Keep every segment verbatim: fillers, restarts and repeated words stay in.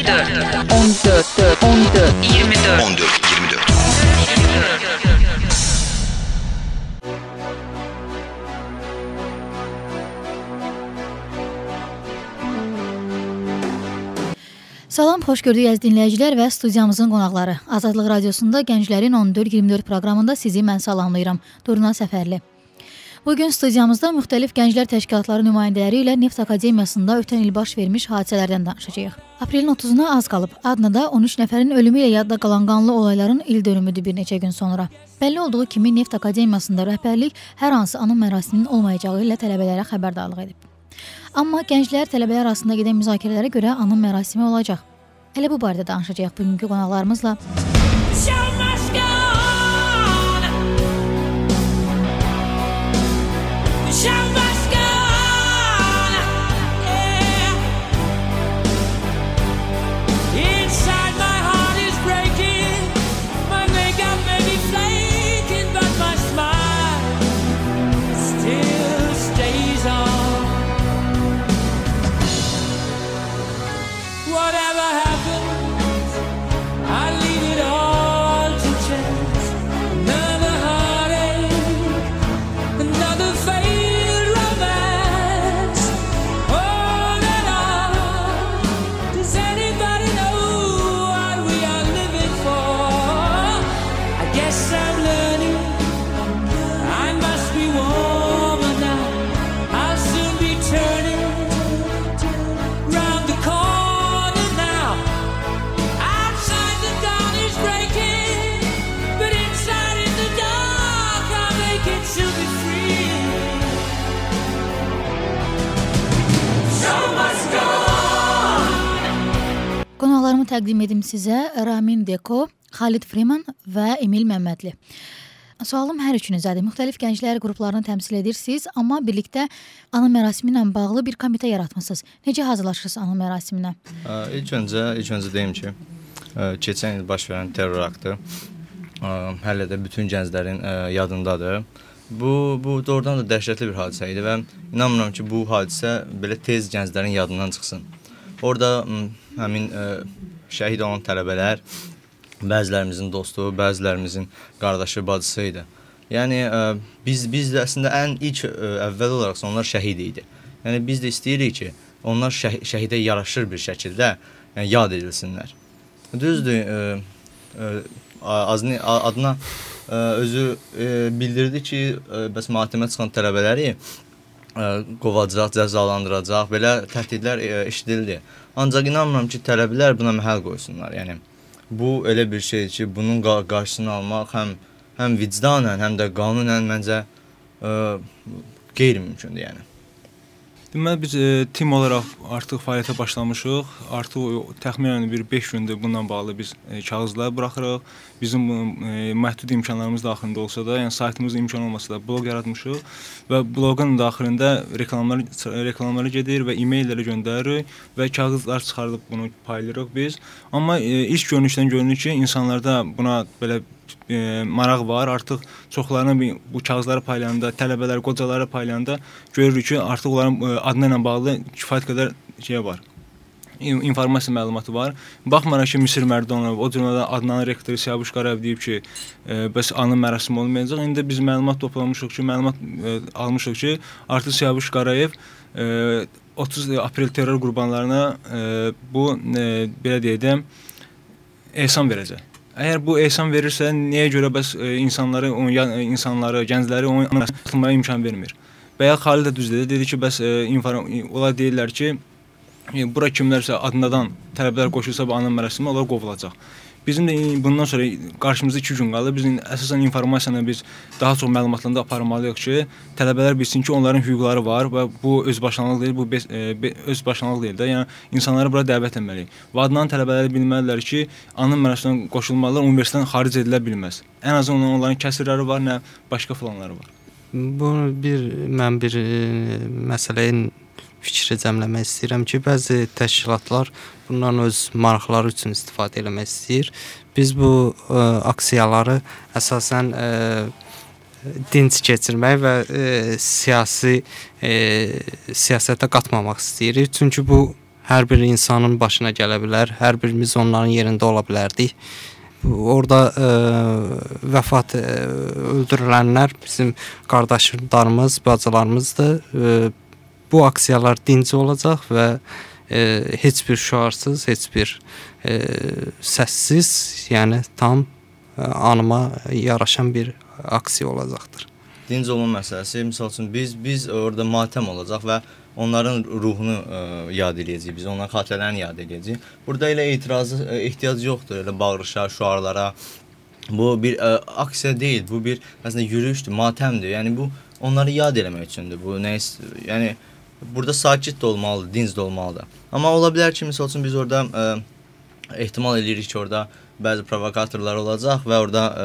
dörd on dörd on dörd iyirmi dörd on dörd iyirmi dörd Salam, xoş gördük əziz dinləyicilər və studiyamızın qonaqları. Azadlıq Radiosunda Gənclərin on dörd iyirmi dörd proqramında sizi mən salamlayıram. Durna Səfərli. Bugün studiyamızda müxtəlif gənclər təşkilatları nümayəndələri ilə Neft Akademiyasında ötən il baş vermiş hadisələrdən danışacağıq. Aprelin otuzuna az qalıb. Adnada on üç nəfərin ölümü ilə yadda qalan qanlı olayların il dönümüdür bir neçə gün sonra. Bəlli olduğu kimi Neft Akademiyasında rəhbərlik hər hansı anım mərasiminin olmayacağı ilə tələbələrə xəbərdarlıq edib. Amma gənclər tələbələr arasında gedən müzakirələrə görə anım mərasimi olacaq. Elə bu barədə danışacağıq bugünkü qonaqlarımızla. Qonaqlarımı təqdim edim sizə Ramin Deko, Xalid Freeman və Emil Məmmədli. Sualım hər üçünüzədir. Müxtəlif gənclər qruplarını təmsil edirsiniz, amma birlikdə anım mərasimi ilə bağlı bir komitə yaratmısınız. Necə hazırlaşırsınız anım mərasiminə? İlk öncə, ilk öncə deyim ki, keçən il baş verən terror aktı hələ də bütün gənclərin yadındadır. Bu, bu doğrudan da dəhşətli bir hadisə idi və inanmıram ki, bu hadisə belə tez gənclərin yadından çıxsın. Orada həmin ə, şəhid olan tələbələr bəzilərimizin dostu, bəzilərimizin qardaşı, bacısı idi. Yəni ə, biz biz də əslində ən ilk ə, əvvəl olaraq onlar şəhid idi. Yəni biz də istəyirik ki, onlar şəh şəhidə yaraşır bir şəkildə yəni, yad edilsinlər. Düzdür, ə, ə, azını, adına ə, özü ə, bildirdi ki, ə, bəs matəmə çıxan tələbələri qovacaq, cəzalandıracaq, belə təhdidlər eşidildi. Ancaq inanmıram ki, tələbələr buna məhəl qoysunlar. Yəni bu elə bir şeydir ki, bunun qarşısını almaq həm həm vicdanən, həm də qanunən məncə ə, qeyri-mümkündür, yəni. Deməli biz e, tim olaraq artıq fəaliyyətə başlamışıq. Artıq təxminən bir beş gündür bununla bağlı biz e, kağızlar buraxırıq. Bizim e, məhdud imkanlarımız daxilində olsa da, yəni saytımız imkan olmasa da blog yaratmışıq və bloqun daxilində reklamlar reklamları gedir və e-maillərə göndəririk və kağızlar çıxardıb bunu paylayırıq biz. Amma e, ilk görünüşdən görünür ki, insanlarda buna belə E, maraq var. Artıq çoxlarına bu kağızları paylayanda, tələbələr, qocaları paylayanda görürük ki, artıq onların e, adına ilə bağlı kifayət qədər şey var. İnformasiya məlumatı var. Baxmayaraq ki, Misir Mərdonov, o cümlədən Adnan rektoru Siyavuş Qarayev deyib ki, e, bəs anım mərasimi olmayacaq. İndi biz məlumat toplamışıq ki, məlumat e, almışıq ki, artıq Siyavuş Qarayev e, otuz aprel terror qurbanlarına e, bu e, belə deyəcəm, ehsan verəcək. Əgər bu ehsan verirsə, niyə görə bəs e, insanları, on, insanları, gəncləri onun atılmaya imkan vermir? Bəya Xalid də düz dedi, dedi ki, bəs e, onlar deyirlər ki, e, bura kimlərsə adından tələbələr qoşulsa bu anım mərasimi, onlar qovulacaq. Bizim də bundan sonra qarşımızda iki gün qalır. Biz əsasən informasiyanı biz daha çox məlumatlarında aparmalıyıq ki, tələbələr bilsin ki, onların hüquqları var və bu özbaşınalıq deyil, bu be, e, özbaşınalıq deyil də. Yəni insanları bura dəvət etməliyik. Və adlanan tələbələr bilməlidirlər ki, anım mərasiminə qoşulmalılar, universitetdən xaric edilə bilməz. Ən azından onların kəsirləri var, nə başqa planları var. Bu bir mən bir e, məsələyə fikri cəmləmək istəyirəm ki, bəzi təşkilatlar bundan öz maraqları üçün istifadə etmək istəyir. Biz bu ə, aksiyaları əsasən ə, dinc keçirmək və ə, siyasi ə, siyasətə qatmamaq istəyirik. Çünki bu hər bir insanın başına gələ bilər. Hər birimiz onların yerində ola bilərdik. Orada ə, vəfat ə, öldürülənlər bizim qardaşlarımız, bacılarımızdır. Ə, bu aksiyalar dinc olacaq və ə, heç bir şüarsız, heç bir ə, səssiz, yəni tam ə, anıma yaraşan bir aksiya olacaqdır. Dinc olma məsələsi, misal üçün biz biz orada matəm olacaq və onların ruhunu ə, yad edəcəyik, biz onların xatirələrini yad edəcəyik. Burada elə etirazı ə, ehtiyac yoxdur, elə bağırışa, şüarlara. Bu bir ə, aksiya deyil, bu bir əslində yürüyüşdür, matəmdir. Yəni bu onları yad eləmək üçündür. Bu nə yəni burada sakit də olmalıdır, dinc də olmalıdır. Amma ola bilər ki, misal üçün biz orada ə, ehtimal edirik ki, orada bəzi provokatorlar olacaq və orada ə,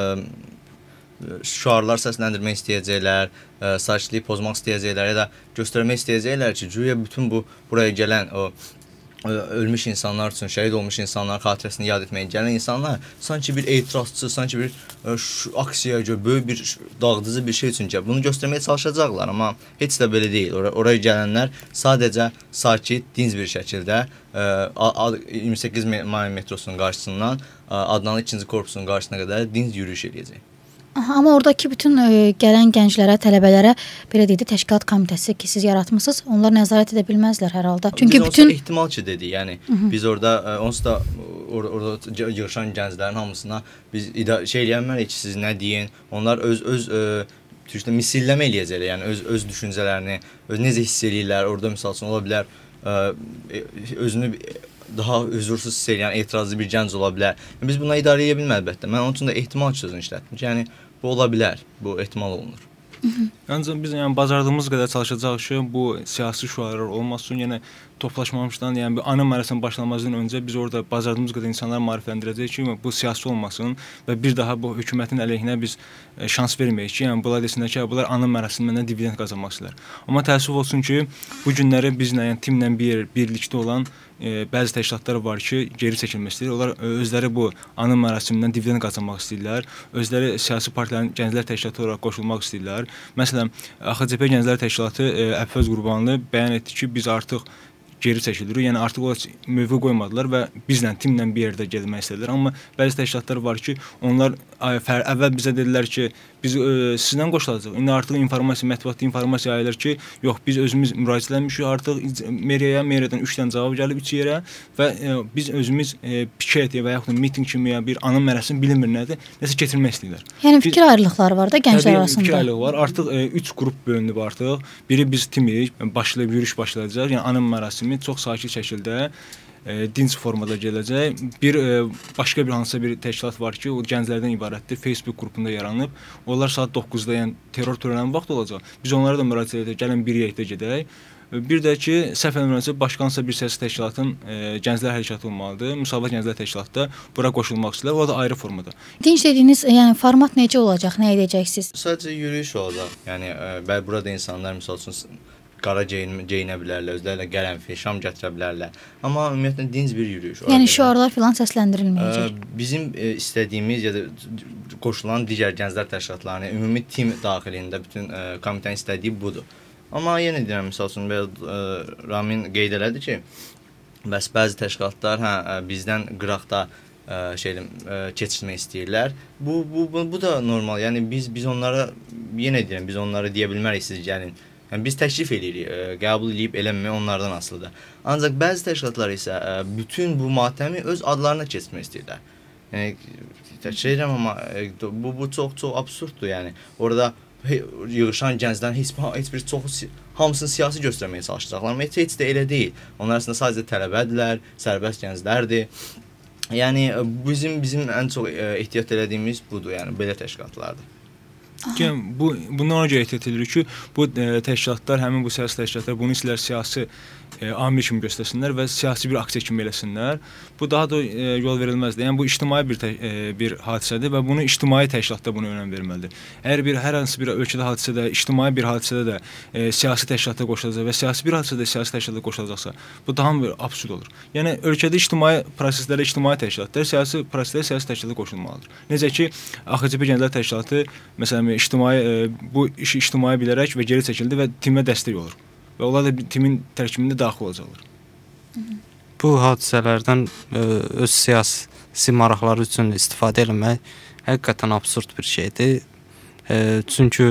şüarlar səsləndirmək istəyəcəklər, ə, sakitliyi pozmaq istəyəcəklər ya da göstərmək istəyəcəklər ki, güya bütün bu buraya gələn o ə, ölmüş insanlar üçün, şəhid olmuş insanların xatirəsini yad etməyə gələn insanlar sanki bir etirazçı, sanki bir ə, şu, aksiya, böyük bir dağıdıcı bir şey üçün gəlib. Bunu göstərməyə çalışacaqlar, amma heç də belə deyil. Or oraya gələnlər sadəcə sakit, dinc bir şəkildə ə, iyirmi səkkiz may metrosunun qarşısından ə, Adnan ikinci korpusunun qarşısına qədər dinc yürüyüş edəcək. Aha, amma oradakı bütün ə, gələn gənclərə, tələbələrə belə deyək də təşkilat komitəsi ki, siz yaratmısınız, onlar nəzarət edə bilməzlər hər halda. Çünki biz bütün ehtimal ki dedik, yəni Hı -hı. biz orada ə, onsuz da or orada yığışan gənclərin hamısına biz şey eləmərik ki, siz nə deyin. Onlar öz öz ə, türkdə misilləmə eləyəcəklər, yəni öz öz düşüncələrini, öz necə hiss eləyirlər. Orada məsəl üçün ola bilər ə, özünü daha huzursuz hiss edən, etirazlı bir gənc ola bilər. Biz buna idarə edə bilmərik əlbəttə. Mən onun üçün də ehtimal sözünü işlətdim. Yəni bu ola bilər, bu ehtimal olunur. Ancaq biz yəni bacardığımız qədər çalışacağıq ki, bu siyasi şüarlar olmasın. Yəni toplaşmamışdan, yəni bir ana mərasimi başlamazdan öncə biz orada bacardığımız qədər insanları maarifləndirəcəyik ki, bu siyasi olmasın və bir daha bu hökumətin əleyhinə biz e, şans verməyik ki, yəni bunlar desinlər ki, bunlar ana mərasimindən dividend qazanmaq istəyirlər. Amma təəssüf olsun ki, bu günləri bizlə, yəni timlə bir birlikdə olan e, bəzi təşkilatlar var ki, geri çəkilmək istəyir. Onlar e, özləri bu ana mərasimindən dividend qazanmaq istəyirlər. Özləri siyasi partilərin gənclər təşkilatı olaraq qoşulmaq istəyirlər. Məsələn, A X C P Gənclər Təşkilatı e, Əfvəz Qurbanlı bəyan etdi ki, biz artıq geri çəkilirik. Yəni artıq o mövqe qoymadılar və bizlə, timlə bir yerdə gəlmək istədilər. Amma bəzi təşkilatlar var ki, onlar fər, əvvəl bizə dedilər ki, biz ə, sizdən qoşulacağıq. İndi artıq informasiya, mətbuatda informasiya yayılır ki, yox, biz özümüz müraciət etmişik, artıq meriyaya, meriyadan üç dənə cavab gəlib üç yerə və ə, biz özümüz ə, piket və yaxud da miting kimi ya bir ana mərasim bilinmir nədir, nəsə keçirmək istəyirlər. Yəni fikir biz, ayrılıqları var da gənclər arasında. Fikir ayrılığı var. Artıq ə, üç qrup bölünüb artıq. Biri biz timik, başlayıb yürüyüş başlayacaq. Yəni ana mərasimi çox sakit şəkildə e, dinc formada gələcək. Bir e, başqa bir hansısa bir təşkilat var ki, o gənclərdən ibarətdir. Facebook qrupunda yaranıb. Onlar saat doqquzda, yəni terror törənən vaxt olacaq. Biz onlara da müraciət edək, gəlin bir yerdə gedək. Bir də ki, səhv eləmirəmsə başqansa bir siyasi təşkilatın e, gənclər hərəkatı olmalıdır. Müsavat Gənclər Təşkilatı da bura qoşulmaq istəyirlər. O da ayrı formada. Dinc dediyiniz, yəni format necə olacaq? Nə edəcəksiniz? Sadəcə yürüyüş olacaq. Yəni e, burada insanlar məsəl üçün qara geyin, geyinə bilərlər, özlərlə qərənfil, şam gətirə bilərlər. Amma ümumiyyətlə dinc bir yürüyüş. Yəni şüarlar filan səsləndirilməyəcək. Ə, bizim ə, istədiyimiz ya da qoşulan digər gənclər təşkilatlarının ümumi tim daxilində bütün ə, komitənin istədiyi budur. Amma yenə deyirəm, məsəl üçün belə ə, Ramin qeyd elədi ki, bəs bəzi təşkilatlar hə ə, bizdən qıraqda ə, şeylə ə, keçirmək istəyirlər. Bu bu bu, bu da normal. Yəni biz biz onlara yenə deyirəm, biz onlara deyə bilmərik siz gəlin. Yəni biz təklif edirik, ə, qəbul edib eləməmək onlardan asılıdır. Ancaq bəzi təşkilatlar isə ə, bütün bu matəmi öz adlarına keçirmək istəyirlər. Yəni təkcə amma ə, bu bu çox çox absurddur, yəni. Orada yığışan gənclərin heç, heç bir çox hamısını siyasi göstərməyə çalışacaqlar. Amma heç, heç də elə deyil. Onlar əslində sadəcə tələbədirlər, sərbəst gənclərdir. Yəni bizim bizim ən çox ehtiyat elədiyimiz budur, yəni belə təşkilatlardır. Yəni bu bundan ona görə ehtiyat edirik ki, bu e, təşkilatlar, həmin bu siyasi təşkilatlar bunu istəyirlər siyasi e, amil kimi göstərsinlər və siyasi bir aksiya kimi eləsinlər. Bu daha da e, yol verilməzdir. Yəni bu ictimai bir tə, e, bir hadisədir və bunu ictimai təşkilatda buna önəm verməlidir. Əgər bir hər hansı bir ölkədə hadisədə, ictimai bir hadisədə də e, siyasi təşkilatda qoşulacaq və siyasi bir hadisədə siyasi təşkilatda qoşulacaqsa, bu daha bir absurd olur. Yəni ölkədə ictimai proseslərə ictimai təşkilatlar, siyasi proseslərə siyasi təşkilatlara qoşulmalıdır. Necə ki, A X C P Gənclər Təşkilatı məsələn ictimai e, bu işi ictimai bilərək və geri çəkildi və timə dəstək olur. Və onlar da timin tərkibində daxil olacaqlar. bu hadisələrdən ə, öz siyasi maraqları üçün istifadə etmək həqiqətən absurd bir şeydir. Ə, çünki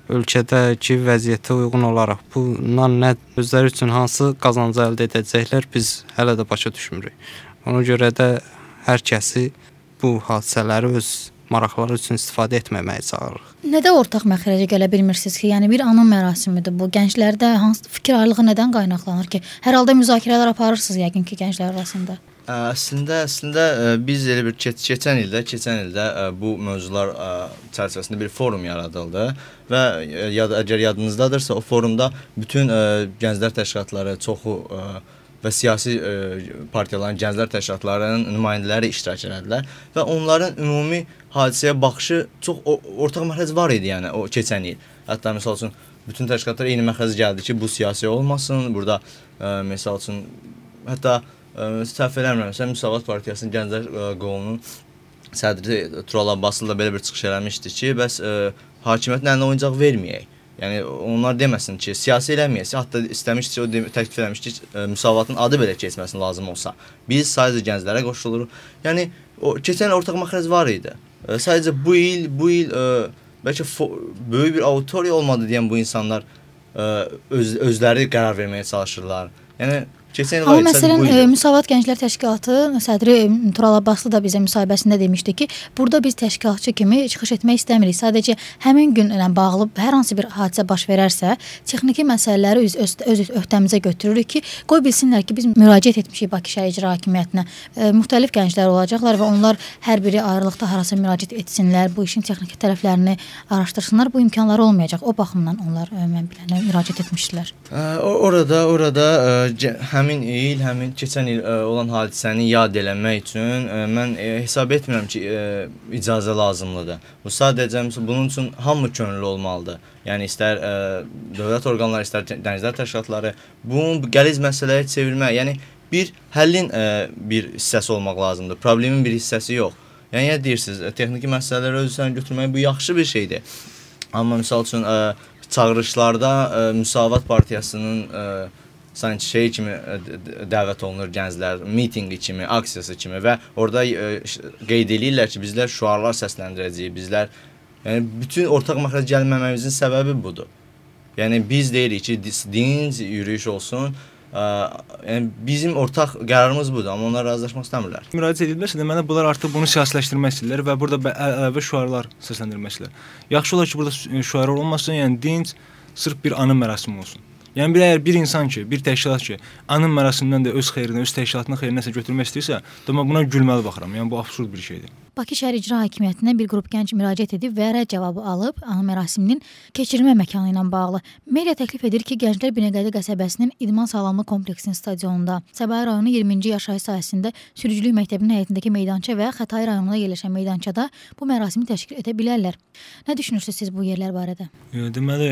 ölkədəki vəziyyətə uyğun olaraq bundan nə özləri üçün hansı qazancı əldə edəcəklər biz hələ də başa düşmürük. Ona görə də hər kəsi bu hadisələri öz maraqları üçün istifadə etməməyə çağırırıq. Nədə ortaq məxrəcə gələ bilmirsiniz ki, yəni bir anım mərasimidir bu. Gənclərdə hansı fikir ayrılığı nədən qaynaqlanır ki? Hər halda müzakirələr aparırsınız yəqin ki, gənclər arasında. Əslində, əslində biz elə bir keç keçən ildə, keçən ildə bu mövzular çərçivəsində bir forum yaradıldı və yad, əgər yadınızdadırsa o forumda bütün gənclər təşkilatları çoxu və siyasi ə, partiyaların, gənclər təşkilatlarının nümayəndələri iştirak etdilər və onların ümumi hadisəyə baxışı çox o, ortaq məxrəc var idi, yəni o keçən il. Hətta məsəl üçün bütün təşkilatlar eyni məxrəc gəldi ki, bu siyasi olmasın. Burada ə, məsəl üçün hətta səhv eləmirəmsə Müsavat Partiyasının Gənclər ə, qolunun sədri Tural Abbaslı da belə bir çıxış eləmişdi ki, bəs ə, hakimiyyətin əlinə oyuncaq verməyək. Yəni onlar deməsin ki, siyasi eləməyəsə, hətta istəmişsə o təklif eləmişdi ki, Müsavatın adı belə keçməsin lazım olsa. Biz sadəcə gənclərə qoşuluruq. Yəni o keçən ortaq məxrəc var idi. E, sadəcə bu il, bu il e, bəlkə böyük bir auditoriya olmadı deyən bu insanlar e, öz, özləri qərar verməyə çalışırlar. Yəni keçən il Amma məsələn, e, Müsavat Gənclər Təşkilatı sədri Tural Abbaslı da bizə müsahibəsində demişdi ki, burada biz təşkilatçı kimi çıxış etmək istəmirik. Sadəcə həmin günlə bağlı hər hansı bir hadisə baş verərsə, texniki məsələləri öz, öz, öz öhdəmizə götürürük ki, qoy bilsinlər ki, biz müraciət etmişik Bakı şəhər icra hakimiyyətinə. E, müxtəlif gənclər olacaqlar və onlar hər biri ayrılıqda harasa müraciət etsinlər, bu işin texniki tərəflərini araşdırsınlar. Bu imkanları olmayacaq. O baxımdan onlar e, mən bilənə müraciət etmişdilər. E, orada, orada e, həmin il, həmin keçən il ə, olan hadisəni yad eləmək üçün ə, mən ə, hesab etmirəm ki, ə, icazə lazımlıdır. Bu sadəcə bunun üçün hamı könüllü olmalıdır. Yəni istər ə, dövlət orqanları, istər gənclər təşkilatları bunun qəliz məsələyə çevirmək, yəni bir həllin ə, bir hissəsi olmaq lazımdır. Problemin bir hissəsi yox. Yəni nə deyirsiniz? Texniki məsələləri özünə götürmək bu yaxşı bir şeydir. Amma məsəl üçün ə, çağırışlarda ə, Müsavat Partiyasının ə, sanki şey kimi dəvət olunur gənclər, mitinqi kimi, aksiyası kimi və orada ə, qeyd edirlər ki, bizlər şüarlar səsləndirəcəyik, bizlər yəni bütün ortaq məxrəc gəlməməyimizin səbəbi budur. Yəni biz deyirik ki, dinc yürüyüş olsun. Ə, yəni bizim ortaq qərarımız budur, amma onlar razılaşmaq istəmirlər. Müraciət edilməsə də mənə bunlar artıq bunu siyasiləşdirmək istəyirlər və burada əlavə şüarlar səsləndirmək istəyirlər. Yaxşı olar ki, burada şüarlar olmasın, yəni dinc sırf bir anım mərasimi olsun. Yəni bir əgər bir insan ki, bir təşkilat ki, anım mərasimindən də öz xeyrinə, öz təşkilatının xeyrinə nəsə götürmək istəyirsə, mən buna gülməli baxıram. Yəni bu absurd bir şeydir. Bakı şəhər icra hakimiyyətinə bir qrup gənc müraciət edib və rədd cavabı alıb anım mərasiminin keçirilmə məkanı ilə bağlı. Media təklif edir ki, Gənclər Binəqədi qəsəbəsinin İdman Sağlamlıq kompleksinin stadionunda, Səbail rayonu iyirminci yaşayış sahəsində Sürücülük məktəbinin həyətindəki meydança və Xətai rayonunda yerləşən meydançada bu mərasimi təşkil edə bilərlər. Nə düşünürsünüz siz bu yerlər barədə? E, deməli,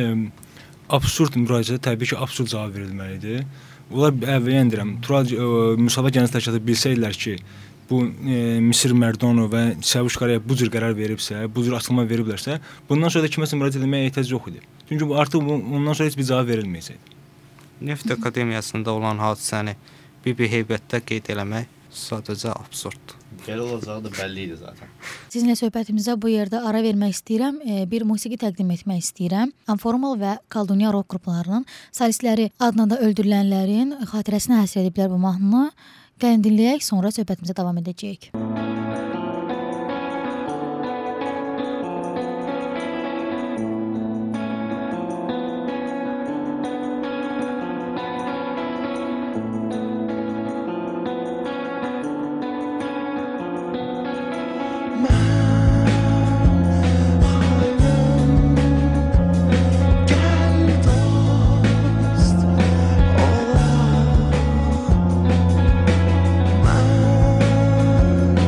absurd müraciətə təbii ki, absurd cavab verilməlidir. Onlar əvvələn deyirəm, Tural Müsavat Gənclər Təşkilatı bilsəydilər ki, bu e, Misir Mərdonov və Səvuş Qaraya bu cür qərar veribsə, bu cür açıqlama veriblərsə, bundan sonra da kiməsə müraciət etməyə ehtiyac yox idi. Çünki bu artıq ondan sonra heç bir cavab verilməyəcəkdi. Neft Akademiyasında olan hadisəni bir-bir heybətdə qeyd eləmək sadəcə absurddur. Gəl olacağı da bəlli idi zaten. Sizinlə söhbətimizə bu yerdə ara vermək istəyirəm. E, bir musiqi təqdim etmək istəyirəm. Anformal və Kaldunya rock qruplarının solistləri adına da öldürülənlərin xatirəsinə həsr ediblər bu mahnını. Gəlin dinləyək, sonra söhbətimizə davam edəcəyik. Gel dost, ola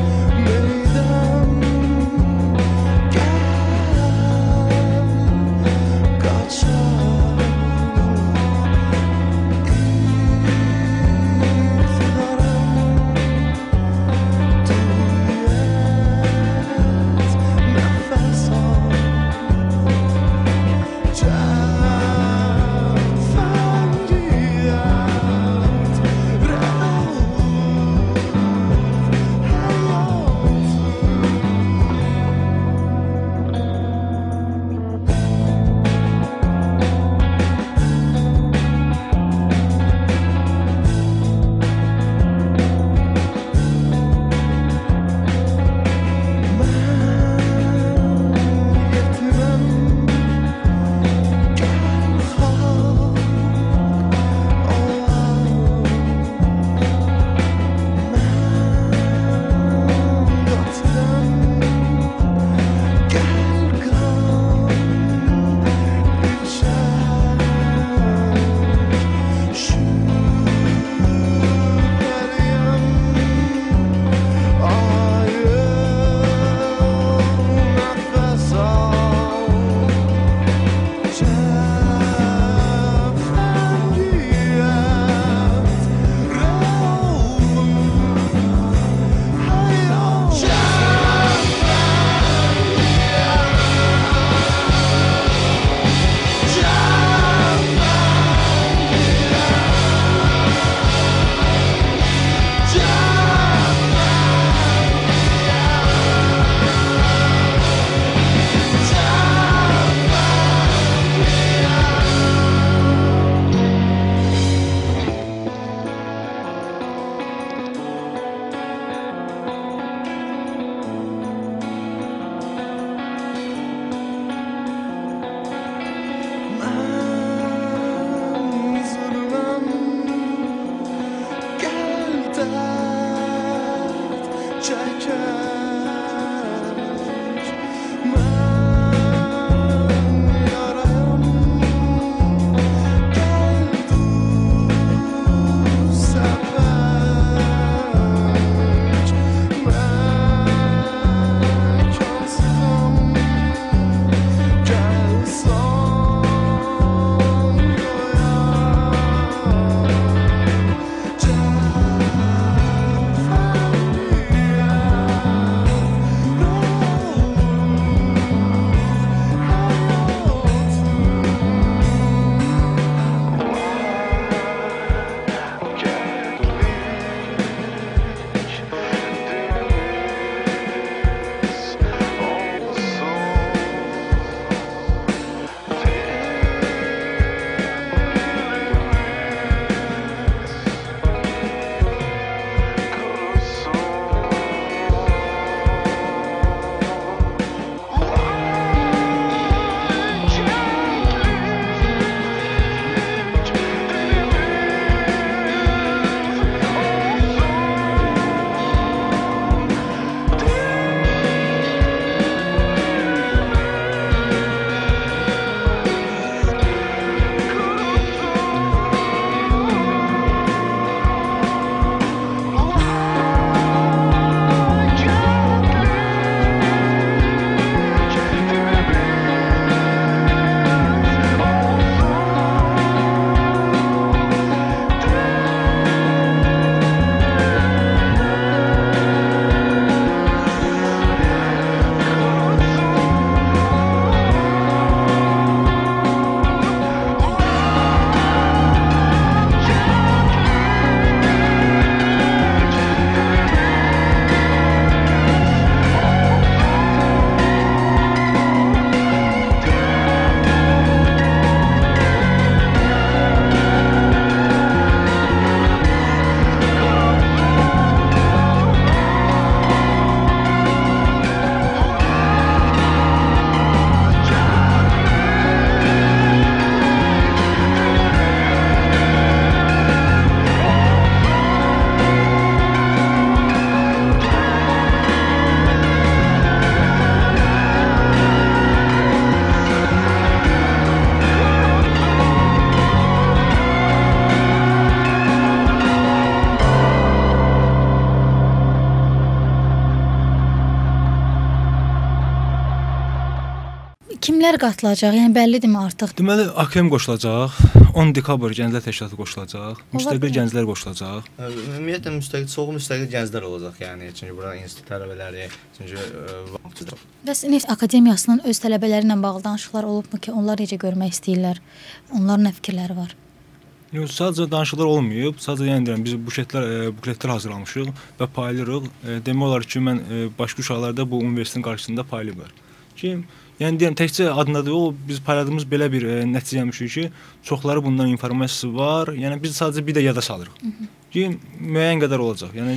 Kimlər qatılacaq? Yəni bəllidirmi artıq? Deməli, A K M qoşulacaq. on dekabr Gənclər Təşkilatı qoşulacaq. Müstəqil gənclər qoşulacaq. Ümumiyyətlə müstəqil, çoxu müstəqil gənclər olacaq, yəni çünki bura institut tələbələri, çünki vaxtı. Bəs Neft Akademiyasının öz tələbələri ilə bağlı danışıqlar olubmu ki, onlar necə görmək istəyirlər? Onların nə fikirləri var? Yox, sadəcə danışıqlar olmayıb. Sadəcə yəni deyirəm, biz bukletlər, e, bukletlər hazırlamışıq və paylayırıq. E, demək olar ki, mən e, başqa uşaqlarda bu universitetin qarşısında paylayıblar. Ki, yəni deyirəm, təkcə adındadır o, biz payladığımız belə bir e, nəticə gəlmişik ki, çoxları bundan informasiyası var. Yəni biz sadəcə bir də yada salırıq. Hı -hı. Ki, müəyyən qədər olacaq. Yəni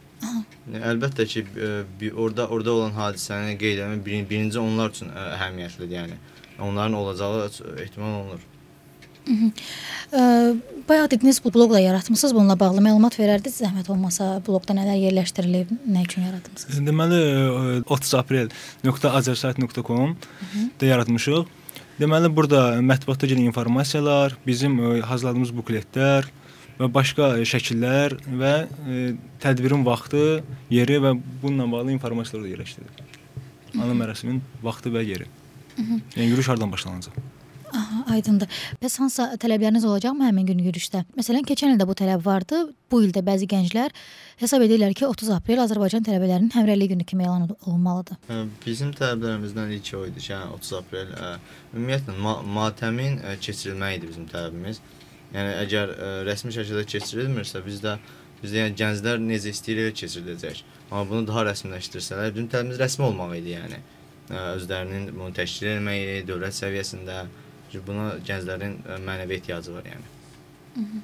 Yəni, əlbəttə ki, e, bir, orada orada olan hadisəni qeyd etmək birinci, birinci onlar üçün ə, əhəmiyyətlidir, yəni. Onların olacağı ehtimal olunur. Hı -hı. Ə, bayaq dediniz bu bloqla yaratmısınız, bununla bağlı məlumat verərdiniz zəhmət olmasa, bloqda nələr yerləşdirilib, nə üçün yaratmısınız? Deməli otuz aprel nöqtə azersayt nöqtə com da yaratmışıq. Deməli burada mətbuatda gələn informasiyalar, bizim ə, hazırladığımız bukletlər və başqa ə, şəkillər və ə, tədbirin vaxtı, yeri və bununla bağlı informasiyalar da yerləşdirilir. Ana mərasimin vaxtı və yeri. Hı -hı. Yəni yürüyüş hardan başlanacaq? Aha, aydındır. Bəs hansı tələbləriniz olacaqmı həmin gün yürüyüşdə? Məsələn, keçən ildə bu tələb vardı. Bu ildə bəzi gənclər hesab edirlər ki, otuz aprel Azərbaycan tələbələrinin həmrəylik günü kimi elan olunmalıdır. Bizim tələblərimizdən ilki o idi ki, yəni otuz aprel ə, ümumiyyətlə ma matəmin ə, keçirilməyi idi bizim tələbimiz. Yəni əgər ə, rəsmi şəkildə keçirilmirsə, biz də biz də yəni gənclər necə istəyir elə keçiriləcək. Amma bunu daha rəsmiləşdirsələr, bizim tələbimiz rəsmi olmalı idi, yəni. Ə, özlərinin bunu təşkil etməyi, dövlət səviyyəsində buna gənclərin mənəvi ehtiyacı var, yəni. Hı -hı.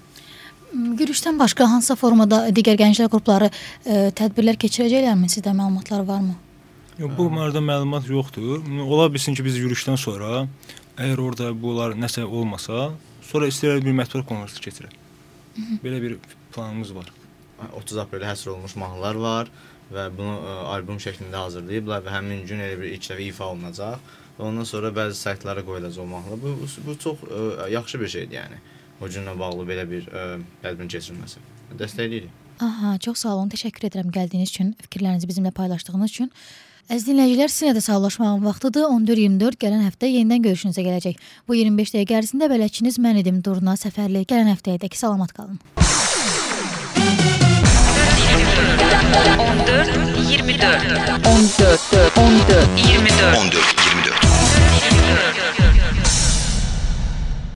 Yürüyüşdən başqa hansısa formada digər gənclər qrupları ə, tədbirlər keçirəcəklərmi? Sizdə məlumatlar varmı? Yox, bu barədə məlumat yoxdur. Ola bilsin ki, biz yürüyüşdən sonra, əgər orada bunlar nəsə olmasa, sonra istəyirlər bir mətbuat konfransı keçirək. Belə bir planımız var. otuz aprelə həsr olunmuş mahnılar var və bunu ə, albom şəklində hazırlayıblar və həmin gün elə bir ilk dəfə ifa olunacaq. Və ondan sonra bəzi saytlara qoyulacaq o mahnılar. Bu, bu, bu çox ə, yaxşı bir şeydir, yəni. O günlə bağlı belə bir ə, tədbirin keçirilməsi. Dəstəkləyirik. Aha, çox sağ olun. Təşəkkür edirəm gəldiyiniz üçün, fikirlərinizi bizimlə paylaşdığınız üçün. Əziz dinləyicilər, sizinlə də sağollaşmağın vaxtıdır. on dörd iyirmi dörd gələn həftə yenidən görüşünüzə gələcək. Bu iyirmi beş dəqiqə ərzində bələdçiniz mən idim, Durna Səfərli. Gələn həftəyədək salamat qalın. on dörd iyirmi dörd on dörd on dörd iyirmi dörd on dörd